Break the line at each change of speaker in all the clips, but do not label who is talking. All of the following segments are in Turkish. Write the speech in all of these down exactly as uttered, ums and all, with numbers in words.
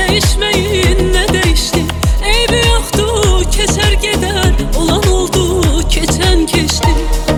değişmeyin ne değişti? Eybi yoktu keçer gider, olan oldu keçen geçti.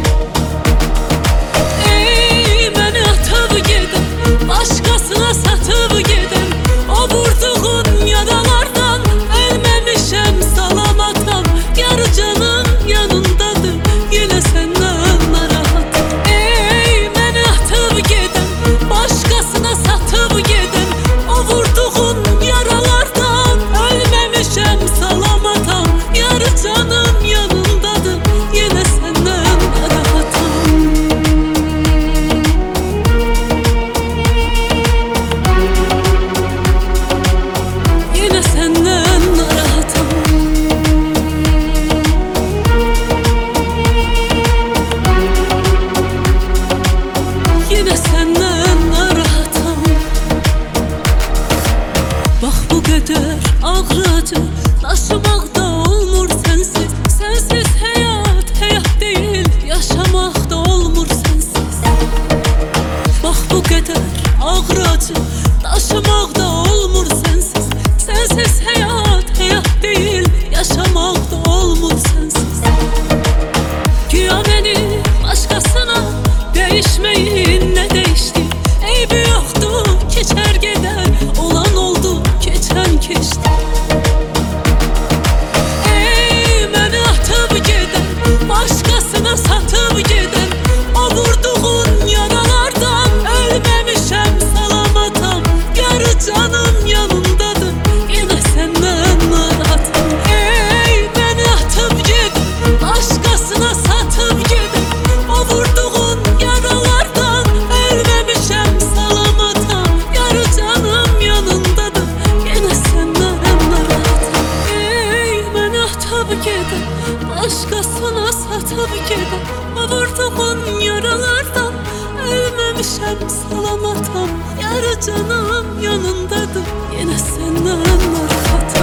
Ey beni atıp giden, başkasına satıp giden, o vurduğun yaralardan ölmemişem salamatam. Yarı canım yanındadır, yine senden narahatım. Ey beni atıp giden, başkasına satıp giden, o vurduğun yaralardan ölmemişem salamatam. Yarı canım yanındadır, yine senden narahatım. Yine senden narahatım. Yine senden narahatım. Bak bu kadar ağrıcı taşımak da olmur sensiz. Sensiz hayat hayat değil, yaşamak da olmur sensiz. Bak bu kadar ağrıcı taşımak da olmur sensiz. Sensiz hayat hayat değil, yaşamak da olmur sensiz. Güya beni başkasına değişmeyin ne değişti? Eybi yoktu keçer gider, olan oldu keçen geçti. Ey beni atıp giden, başkasına satıp giden, o vurduğun yaralardan ölmemişem salamatam. Yarı canım yanındadır, yine senden narahatım. Ey beni atıp giden, başkasına satıp giden, o vurduğun yaralardan ölmemişem salamatam. Yarı canım yanındadır, yine senden narahatım. Ey beni atıp giden, başkasına satıp giden, o vurduğun yaralardan ölmemişem salamatam. Yarı canım yanındadır, yine senden narahatım.